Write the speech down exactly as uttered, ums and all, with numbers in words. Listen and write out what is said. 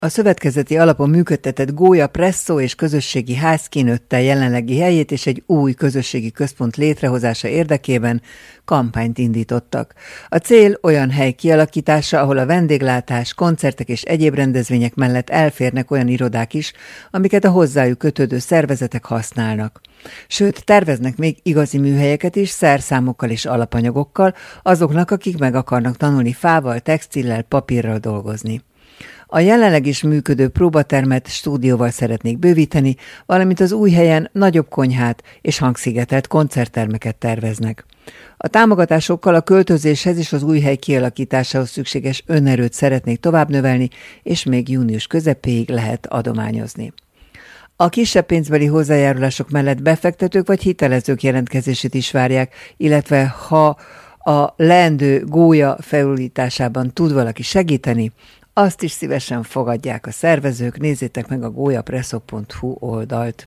A szövetkezeti alapon működtetett Gólya presszó és közösségi ház kinőtte jelenlegi helyét, és egy új közösségi központ létrehozása érdekében kampányt indítottak. A cél olyan hely kialakítása, ahol a vendéglátás, koncertek és egyéb rendezvények mellett elférnek olyan irodák is, amiket a hozzájuk kötődő szervezetek használnak. Sőt, terveznek még igazi műhelyeket is, szerszámokkal és alapanyagokkal, azoknak, akik meg akarnak tanulni fával, textillel, papírral dolgozni. A jelenleg is működő próbatermet stúdióval szeretnék bővíteni, valamint az új helyen nagyobb konyhát és hangszigetelt koncerttermeket terveznek. A támogatásokkal a költözéshez és az új hely kialakításához szükséges önerőt szeretnék tovább növelni, és még június közepéig lehet adományozni. A kisebb pénzbeli hozzájárulások mellett befektetők vagy hitelezők jelentkezését is várják, illetve ha a leendő gólya felújításában tud valaki segíteni, azt is szívesen fogadják a szervezők. Nézzétek meg a gólyapresszó pont hu oldalt.